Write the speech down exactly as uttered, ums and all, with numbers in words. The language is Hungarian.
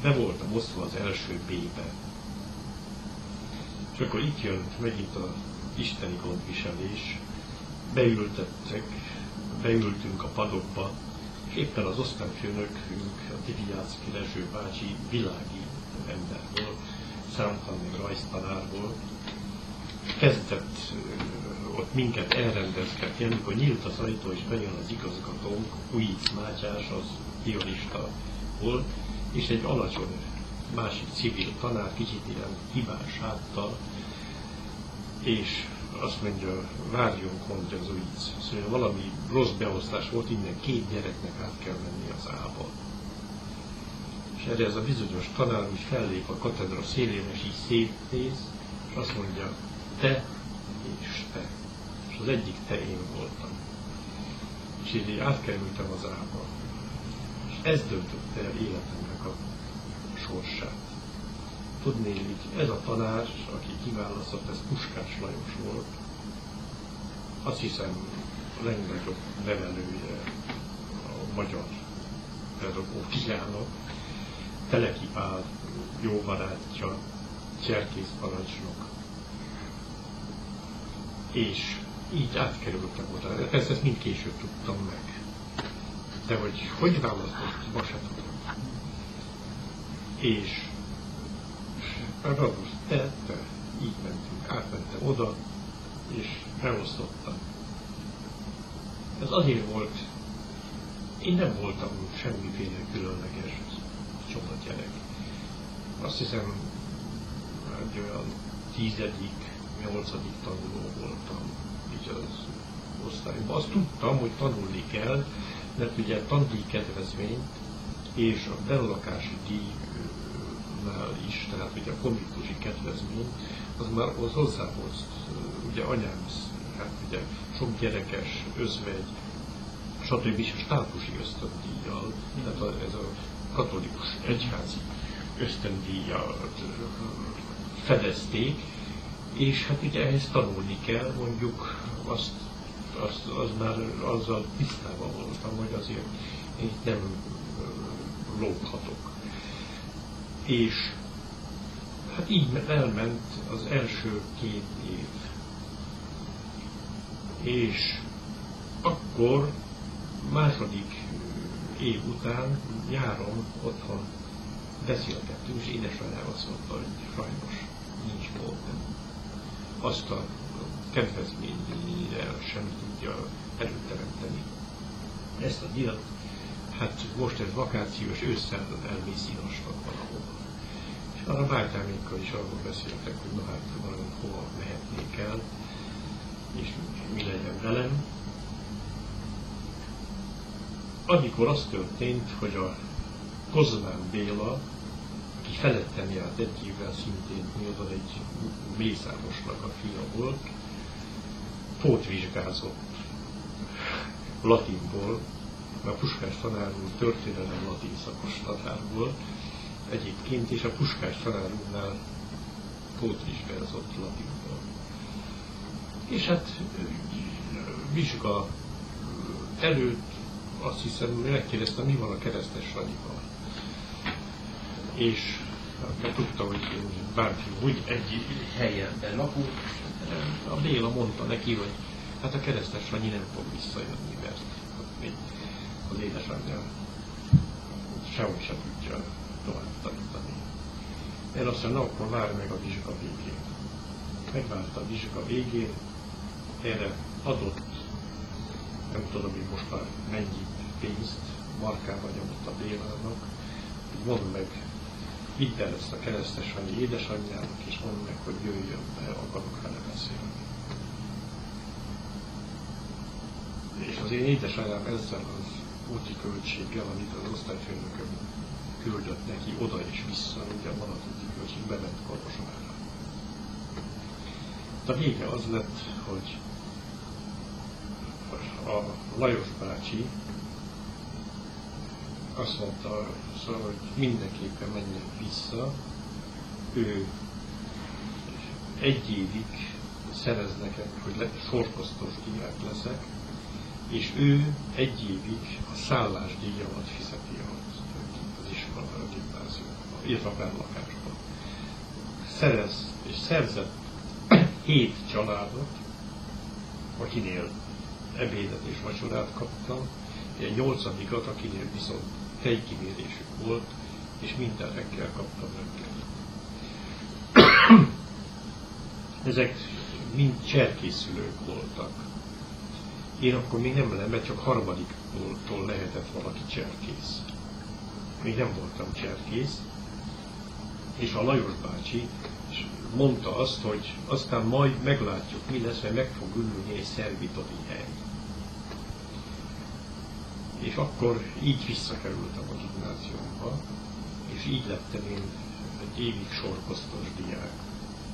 be voltam osztva az első B-be. És akkor itt jön megint az isteni gondviselés, beültettek, beültünk a padokba, és éppen az osztályfőnökünk, a Diviácki Rezső bácsi világi ember volt, számtalan még rajztanár volt, kezdett uh, ott minket elrendezgetni, amikor nyílt az ajtó és bejön az igazgatónk, Ujic Mátyás, az pianista volt, és egy alacsony másik civil tanár, kicsit ilyen hibás háttal, és azt mondja, várjunk, mondja az Ujic. Szóval valami rossz beosztás volt, innen két gyereknek át kell menni az ába. És erre ez a bizonyos tanár úgy fellép a katedra szélén, és így szétnéz, és azt mondja, te és te. És az egyik te én voltam. És így átkerültem az ába. És ez döntötte el életemnek a sorsát. Tudnélik, ez a tanár, aki kiválasztott, ez Puskás Lajos volt. Azt hiszem, a legnagyobb nevelője a magyar pedagógiának. Teleki Pál jó barátja, cserkészparancsnok. És így átkerültem oda. Ezt, ezt mind később tudtam meg. De hogy hogy választott, ma se tudom. És Radus, te, te, így mentünk, átmentem oda, és beosztottam. Ez azért volt, én nem voltam semmiféle különleges csoportgyerek. Azt hiszem, hogy olyan tizedik, nyolcadik tanuló voltam így az osztályban. Azt tudtam, hogy tanulni kell, mert ugye tandíj kedvezményt és a bennlakási díjnál is, tehát ugye a konviktusi kedvezmény, az már az hozzá volt, ugye anyám, hát ugye sok gyerekes, özvegy, stb. És a státusi ösztöndíjjal, tehát a, ez a katolikus egyházi ösztöndíjat fedezték, és hát ugye ehhez tanulni kell, mondjuk azt, azt az már azzal tisztában voltam, hogy azért én nem lóghatok. És hát így elment az első két év. És akkor második év után nyáron otthon beszélgettünk, és édesanyám azt mondta, hogy sajnos nincs mód, azt a kedvezményel sem tudja előteremteni ezt a díjat. Hát most ez vakációs, ősszel elmész Inosnak valahova. És arra bátyámékkal is arról beszéltek, hogy na hát hova mehetnék el, és mi legyen velem. Amikor az történt, hogy a Kozmán Béla, aki felettem járt egy évvel szintén, mióta egy mészárosnak a fia volt, pótvizsgázott latinból, mert a Puskás tanár úr történelem latin szakos tanár volt egyébként, és a Puskás tanár úrnál pótvizsgázott latinból. És hát vizsga előtt azt hiszem, megkérdeztem, mi van a Keresztes Sanyival. És hát, tudta, hogy én bárki úgy egy helyen lakunk, a Béla mondta neki, hogy hát a Keresztes Sanyi nem fog visszajönni, mert még az édesanyja sehogy sem tudja tovább tanítani. Én azt mondom, akkor várj meg a vizsga végén. Megvárta a vizsga végén, erre adott, nem tudom, hogy most már mennyi pénzt markába nyomott a Bélának, hogy mondd meg, vidd el ezt a Keresztes Sanyi édesanyjának, és mondd meg, hogy jöjjön be, akarok vele beszélni. És az én édesanyám ezzel az úti költséggel, amit az osztályfőnököm küldött neki oda és vissza, ugye a Manatúti költség bement Kolozsvárra. A vége az lett, hogy a Lajos bácsi azt mondta, szóval, hogy mindenképpen menjen vissza, ő egy évig szerez nekem, hogy le, sorkoztos diák leszek, és ő egy évig a szállásdíjamat fizeti az, az iskola, a gimnáziumban. illetve a bennlakásba. Szerez, és szerzett hét családot, akinél ebédet és vacsorát kaptam, egy nyolcadikat, akinél viszont tejkivérésük volt, és minden reggel kaptam reggelit. Ezek mind cserkészülők voltak. Én akkor még nem lettem, mert csak harmadiktól lehetett valaki cserkész. Még nem voltam cserkész, és a Lajos bácsi mondta azt, hogy aztán majd meglátjuk, mi lesz, mert meg fog ürülni egy szervitodi hely. És akkor így visszakerültem a gimnáziumba, és így lettem én egy évig sorkoztos diák.